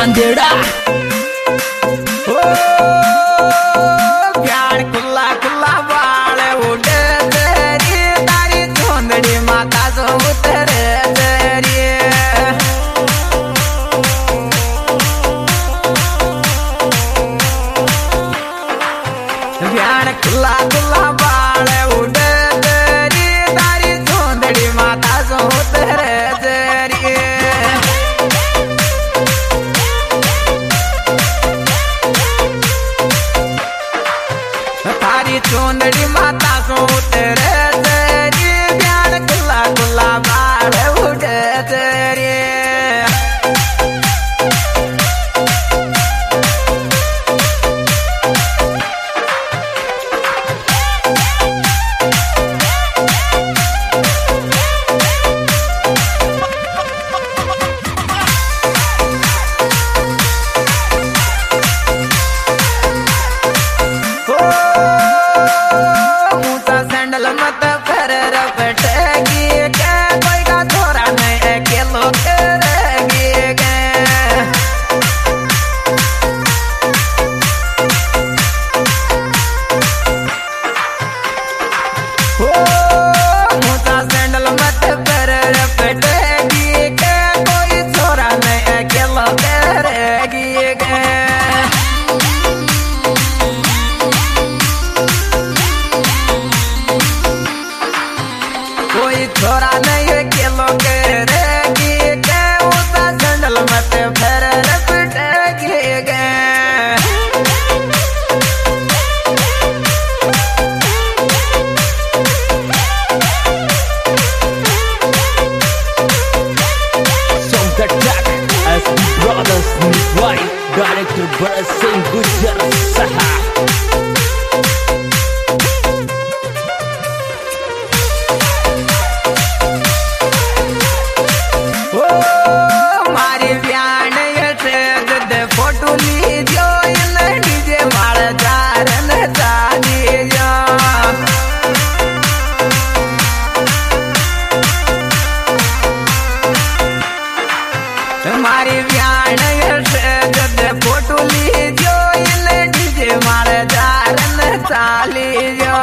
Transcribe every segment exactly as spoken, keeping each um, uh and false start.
सांदेड़ा। प्यार खुला खुला बाल उड़े तेरी तारी चोंदड़ी माता सो उतरे तेरी। प्यार खुला खुला बाल उड़े तेरी तारी चोंदड़ी माता सो उतरे तेरी। थारी चोंदड़ी माता सो उतरे तेरी प्यार खुला खुला बाल उड़े तेरी। सैंडल मत पर रपटेगी के कोई का थोड़ा नहीं के लोग करेगी के। ओ मुझा सैंडल मत पर रपटेगी के कोई थोड़ा नहीं के लोग करेगी के। कोई छोरा नहीं है के लोग करेगी के उसा सैंडल मत फिर रपटेगी के। Song the track S B Brothers Right, director Bharat Singh Gujar Saha। मारी ब्यान फोटो लीजो इन डीजे मार जारन दीजो। मारी ब्यान फोटो लीजो इन डीजे मार जारन लीजो।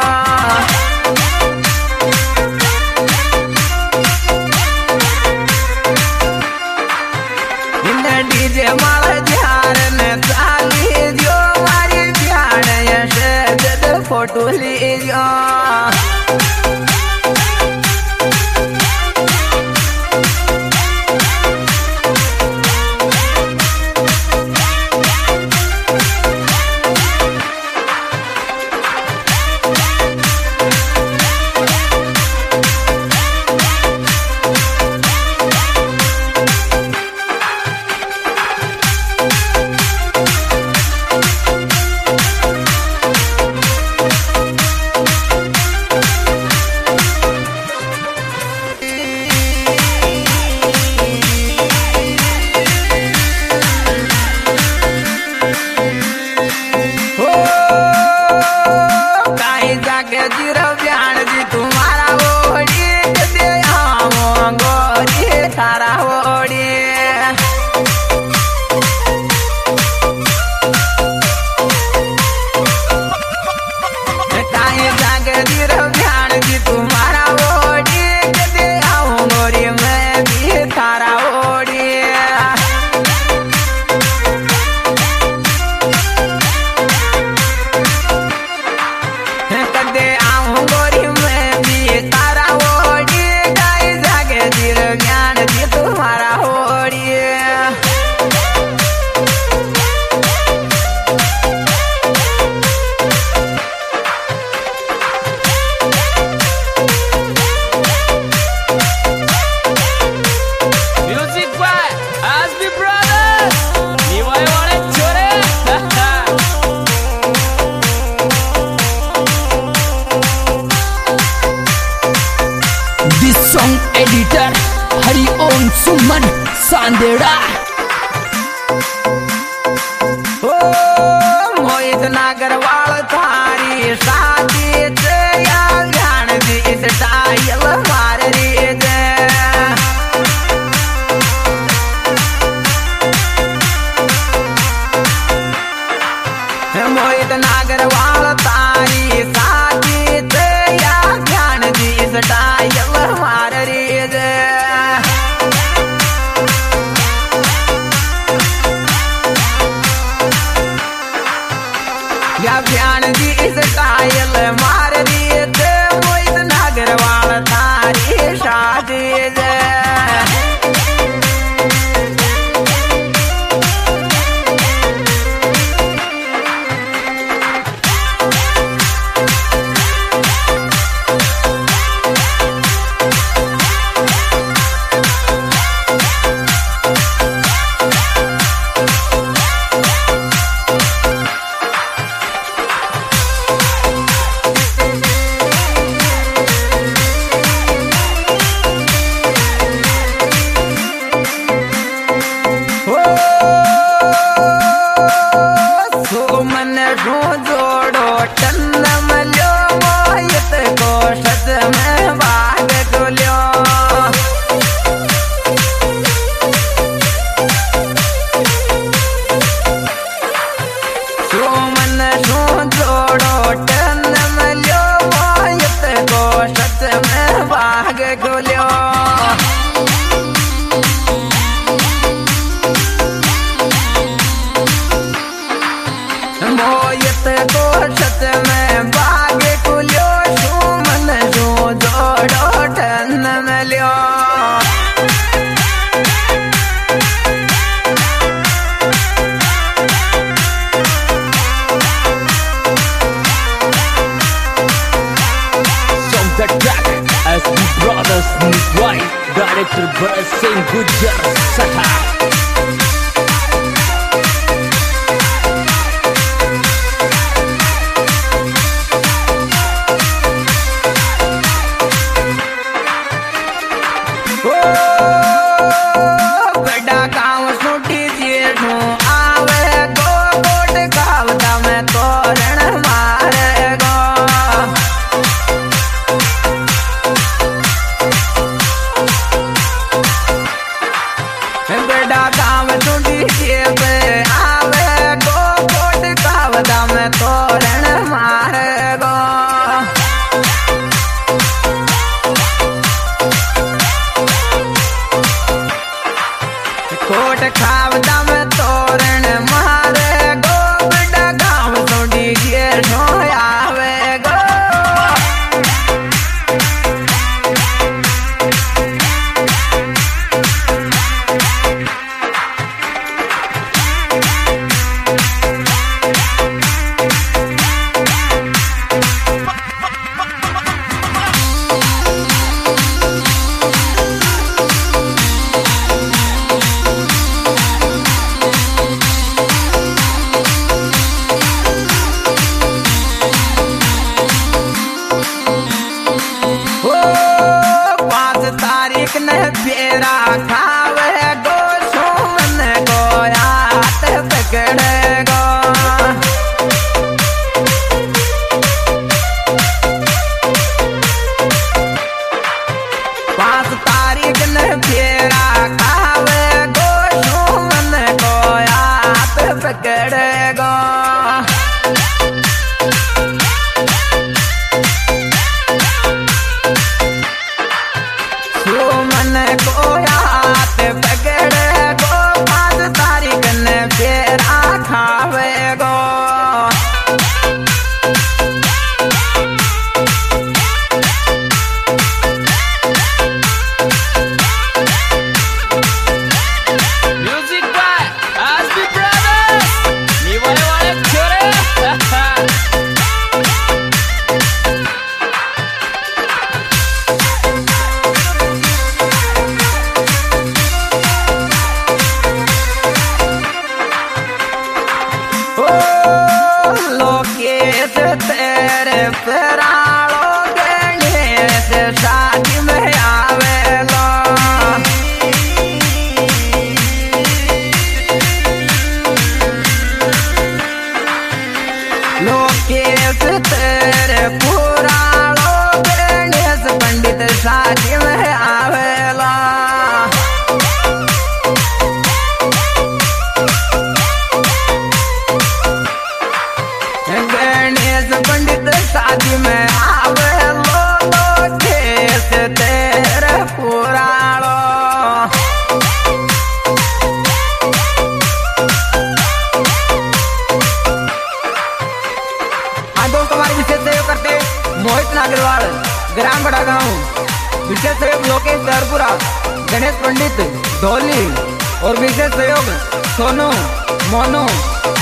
डीजे माल ध्यान चाली जो मारी ध्यान यश फोटो लीजो। जी तुम्हारा ओढ़ी दे हम गोरी थारा ओढ़ी। काई जागे जीर ध्यान जी तुम्हारा ओढ़ी दे हम गोरी मैं भी थारा ओढ़ी। कदे आऊं गोरी में भी तारा ओढ़ी गाई जागे जीर ज्ञान जी तुम्हारा ओढ़ी। Music by S B Brothers, Niwai wale chore। This song editor Hari Om Suman Sandeड़ा। ओ मोहित नागरवाल थारी शादी से या ध्यान जी इस डायल मार रही दे। मोहित नागरवाल तारी साथी ते या ध्यान जी स्टाइल मार रे जे या ध्यान जी स्टाइल मार रे जे मोहित नागरवाल तारी शादी जे डायरेक्टर भरत सिंह गुज्जर साहब बड़ा गाँव। विशेष सहयोग लोकेश दरपुरा, गणेश पंडित धोली और विशेष सहयोग सोनू, मोनू,